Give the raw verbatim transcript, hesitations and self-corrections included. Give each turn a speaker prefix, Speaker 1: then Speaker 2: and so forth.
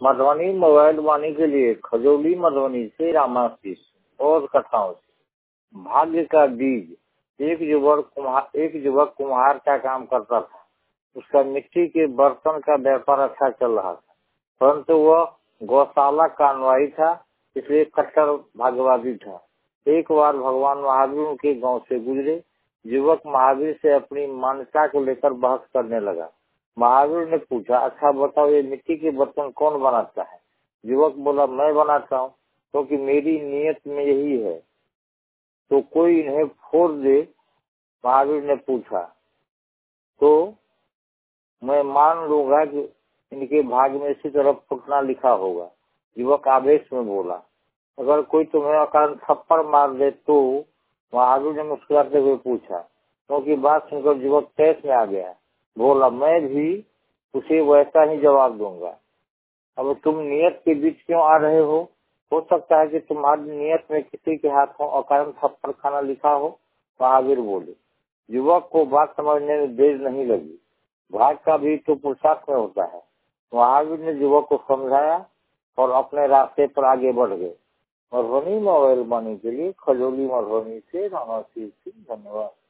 Speaker 1: Madhubani mobile वाणी के लिए खजौली मधुबनी से रामाशीष और कथाओं से। भाग्य का बीज। एक युवक कुम्हार एक युवक कुम्हार का काम करता था। उसका मिट्टी के बर्तन का व्यापार अच्छा चल रहा था, परंतु वह गौशाला का अनुयायी था, इसलिए कट्टर भाग्यवादी था। एक बार भगवान महावीर उनके गांव से गुजरे। युवक महावीर से अपनी मान्यता को लेकर बहस करने लगा। महावीर ने पूछा, अच्छा बताओ, ये मिट्टी के बर्तन कौन बनाता है? युवक बोला, मैं बनाता हूँ, क्योंकि तो मेरी नीयत में यही है, तो कोई इन्हें फोड़ दे। महावीर ने पूछा, तो मैं मान लूंगा कि इनके भाग में इसी तरह फुटना लिखा होगा। युवक आवेश में बोला, अगर कोई तुम्हें अकारण थप्पड़ मार दे तो? महावीर ने मुस्कुराते हुए पूछा, क्योंकि तो बात सुनकर युवक तैस में आ गया। बोला, मैं भी उसे वैसा ही जवाब दूंगा। अब तुम नियत के बीच क्यों आ रहे हो? हो सकता है कि तुम्हारी नियत में किसी के हाथों अकारण थप्पड़ खाना लिखा हो। महावीर बोले। युवक को बात समझने में देर नहीं लगी। भाग का भी तो पुरुषार्थ में होता है। महावीर ने युवक को समझाया और अपने रास्ते पर आगे बढ़ गए। मधुबनी मोबाइल वाणी के लिए खजौली मधुबनी से रामाशीष सिंह। धन्यवाद।